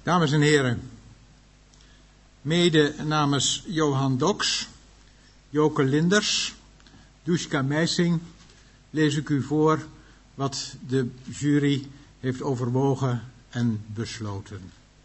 Dames en heren, mede namens Johan Doks, Joke Linders, Duška Meising lees ik u voor wat de jury heeft overwogen en besloten.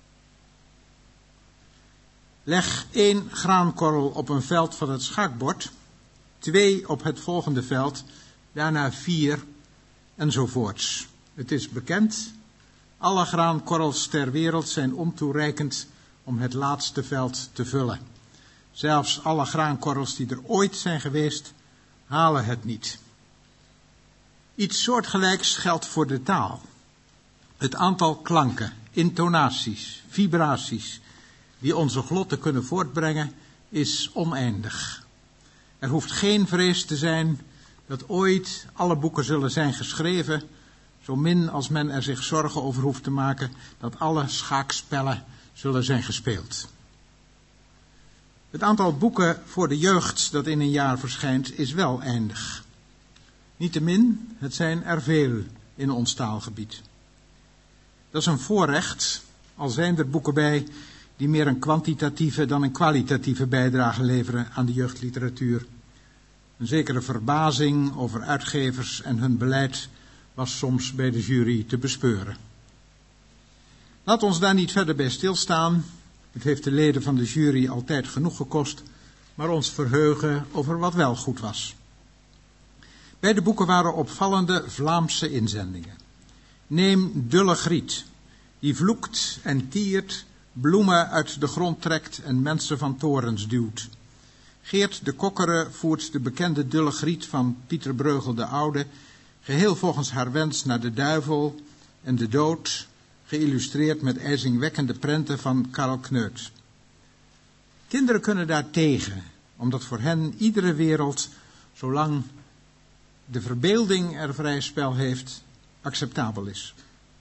Leg 1 graankorrel op een veld van het schaakbord, 2 op het volgende veld, daarna 4 enzovoorts. Het is bekend, alle graankorrels ter wereld zijn ontoereikend om het laatste veld te vullen. Zelfs alle graankorrels die er ooit zijn geweest, halen het niet. Iets soortgelijks geldt voor de taal. Het aantal klanken, intonaties, vibraties die onze glotten kunnen voortbrengen, is oneindig. Er hoeft geen vrees te zijn dat ooit alle boeken zullen zijn geschreven, zo min als men er zich zorgen over hoeft te maken dat alle schaakspellen zullen zijn gespeeld. Het aantal boeken voor de jeugd dat in een jaar verschijnt is wel eindig. Niettemin, het zijn er veel in ons taalgebied. Dat is een voorrecht, al zijn er boeken bij die meer een kwantitatieve dan een kwalitatieve bijdrage leveren aan de jeugdliteratuur. Een zekere verbazing over uitgevers en hun beleid was soms bij de jury te bespeuren. Laat ons daar niet verder bij stilstaan. Het heeft de leden van de jury altijd genoeg gekost, maar ons verheugen over wat wel goed was. Beide boeken waren opvallende Vlaamse inzendingen. Neem Dulle Griet, die vloekt en tiert, bloemen uit de grond trekt en mensen van torens duwt. Geert de Kokkere voert de bekende Dulle Griet van Pieter Bruegel de Oude, geheel volgens haar wens naar de duivel en de dood, geïllustreerd met ijzingwekkende prenten van Karel Kneut. Kinderen kunnen daar tegen, omdat voor hen iedere wereld, zolang de verbeelding er vrij spel heeft, acceptabel is.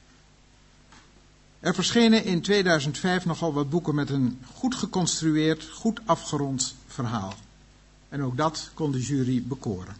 Er verschenen in 2005 nogal wat boeken met een goed geconstrueerd, goed afgerond verhaal. En ook dat kon de jury bekoren.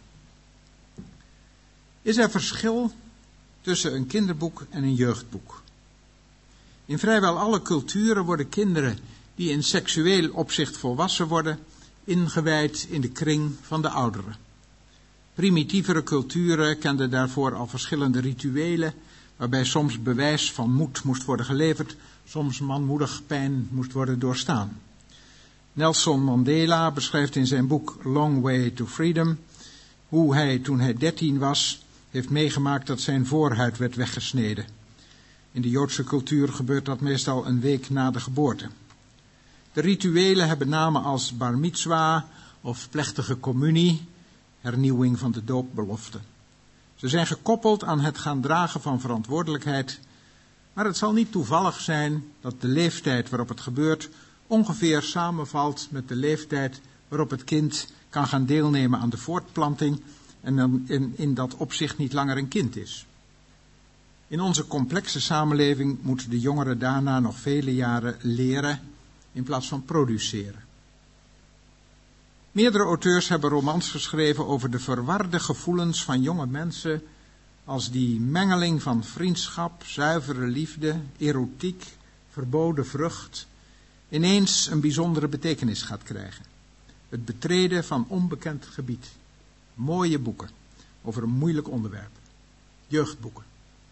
Is er verschil tussen een kinderboek en een jeugdboek? In vrijwel alle culturen worden kinderen die in seksueel opzicht volwassen worden, ingewijd in de kring van de ouderen. Primitievere culturen kenden daarvoor al verschillende rituelen, waarbij soms bewijs van moed moest worden geleverd, soms manmoedig pijn moest worden doorstaan. Nelson Mandela beschrijft in zijn boek Long Way to Freedom hoe hij, toen hij 13 was, heeft meegemaakt dat zijn voorhuid werd weggesneden. In de Joodse cultuur gebeurt dat meestal een week na de geboorte. De rituelen hebben namen als bar mitzwa of plechtige communie, hernieuwing van de doopbelofte. Ze zijn gekoppeld aan het gaan dragen van verantwoordelijkheid, maar het zal niet toevallig zijn dat de leeftijd waarop het gebeurt ongeveer samenvalt met de leeftijd waarop het kind kan gaan deelnemen aan de voortplanting en dan in dat opzicht niet langer een kind is. In onze complexe samenleving moeten de jongeren daarna nog vele jaren leren in plaats van produceren. Meerdere auteurs hebben romans geschreven over de verwarde gevoelens van jonge mensen als die mengeling van vriendschap, zuivere liefde, erotiek, verboden vrucht ineens een bijzondere betekenis gaat krijgen. Het betreden van onbekend gebied. Mooie boeken over een moeilijk onderwerp. Jeugdboeken.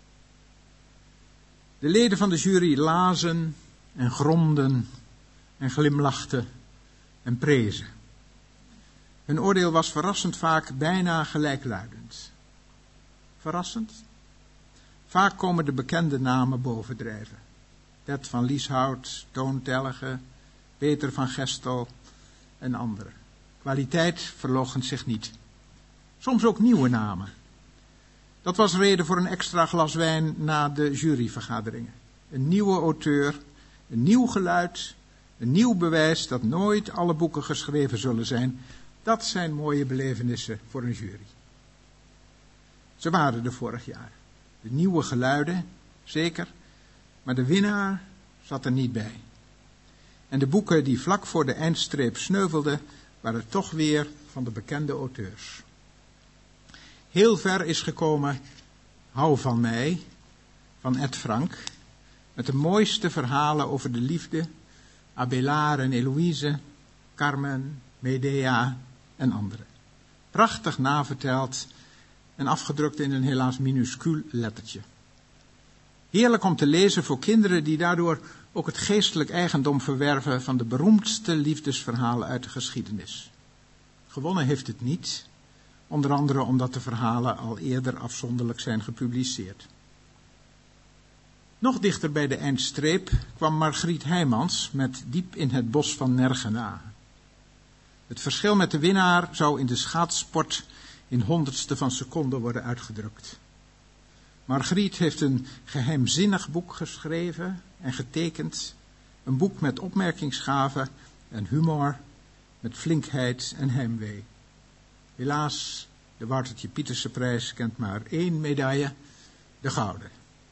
De leden van de jury lazen en gromden en glimlachten en prezen. Hun oordeel was verrassend vaak bijna gelijkluidend. Verrassend? Vaak komen de bekende namen bovendrijven. Bert van Lieshout, Toon Tellige, Peter van Gestel en anderen. Kwaliteit verloochent zich niet. Soms ook nieuwe namen. Dat was reden voor een extra glas wijn na de juryvergaderingen. Een nieuwe auteur, een nieuw geluid, een nieuw bewijs dat nooit alle boeken geschreven zullen zijn. Dat zijn mooie belevenissen voor een jury. Ze waren er vorig jaar. De nieuwe geluiden, zeker, maar de winnaar zat er niet bij. En de boeken die vlak voor de eindstreep sneuvelden, waren toch weer van de bekende auteurs. Heel ver is gekomen Hou van mij, van Ed Frank, met de mooiste verhalen over de liefde, Abélard en Eloïse, Carmen, Medea en anderen. Prachtig naverteld en afgedrukt in een helaas minuscuul lettertje. Heerlijk om te lezen voor kinderen die daardoor ook het geestelijk eigendom verwerven van de beroemdste liefdesverhalen uit de geschiedenis. Gewonnen heeft het niet, onder andere omdat de verhalen al eerder afzonderlijk zijn gepubliceerd. Nog dichter bij de eindstreep kwam Margriet Heijmans met Diep in het bos van Nergena. Het verschil met de winnaar zou in de schaatssport in honderdste van seconde worden uitgedrukt. Margriet heeft een geheimzinnig boek geschreven en getekend. Een boek met opmerkingsgave en humor, met flinkheid en heimwee. Helaas, de Woutertje Pieterse prijs kent maar 1 medaille, de gouden.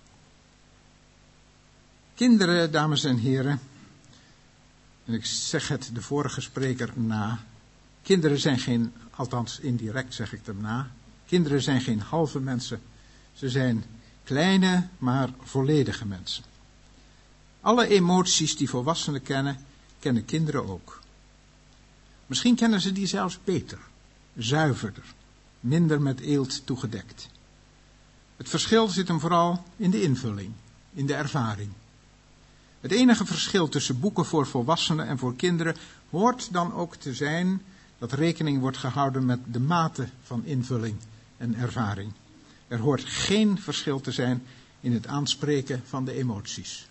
Kinderen, dames en heren, en ik zeg het de vorige spreker na, kinderen zijn geen, althans indirect zeg ik hem na, kinderen zijn geen halve mensen, ze zijn kleine maar volledige mensen. Alle emoties die volwassenen kennen, kennen kinderen ook. Misschien kennen ze die zelfs beter, zuiverder, minder met eelt toegedekt. Het verschil zit hem vooral in de invulling, in de ervaring. Het enige verschil tussen boeken voor volwassenen en voor kinderen hoort dan ook te zijn dat rekening wordt gehouden met de mate van invulling en ervaring. Er hoort geen verschil te zijn in het aanspreken van de emoties.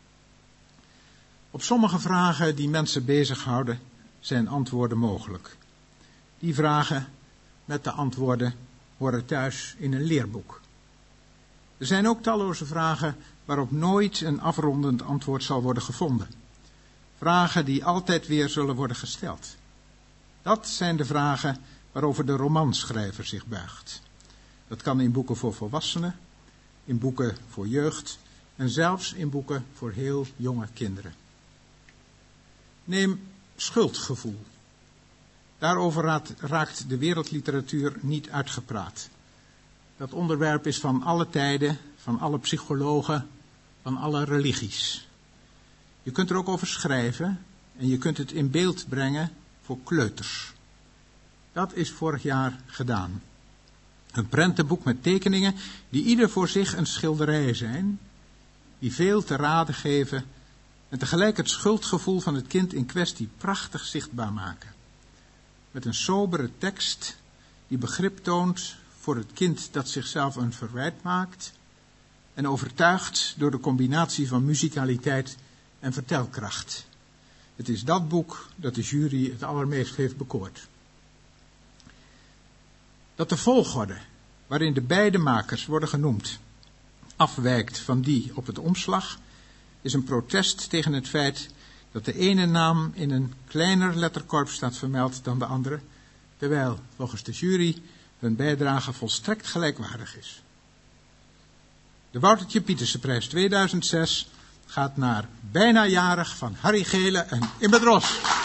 Op sommige vragen die mensen bezighouden zijn antwoorden mogelijk. Die vragen met de antwoorden horen thuis in een leerboek. Er zijn ook talloze vragen waarop nooit een afrondend antwoord zal worden gevonden. Vragen die altijd weer zullen worden gesteld. Dat zijn de vragen waarover de romanschrijver zich buigt. Dat kan in boeken voor volwassenen, in boeken voor jeugd en zelfs in boeken voor heel jonge kinderen. Neem schuldgevoel. Daarover raakt de wereldliteratuur niet uitgepraat. Dat onderwerp is van alle tijden, van alle psychologen, van alle religies. Je kunt er ook over schrijven en je kunt het in beeld brengen voor kleuters. Dat is vorig jaar gedaan. Een prentenboek met tekeningen die ieder voor zich een schilderij zijn, die veel te raden geven en tegelijk het schuldgevoel van het kind in kwestie prachtig zichtbaar maken. Met een sobere tekst die begrip toont voor het kind dat zichzelf een verwijt maakt en overtuigt door de combinatie van muzikaliteit en vertelkracht. Het is dat boek dat de jury het allermeest heeft bekoord. Dat de volgorde waarin de beide makers worden genoemd afwijkt van die op het omslag is een protest tegen het feit dat de ene naam in een kleiner letterkorps staat vermeld dan de andere, terwijl volgens de jury hun bijdrage volstrekt gelijkwaardig is. De Woutertje Pieterse prijs 2006 gaat naar bijna jarig van Harry Gele en Imme Dros.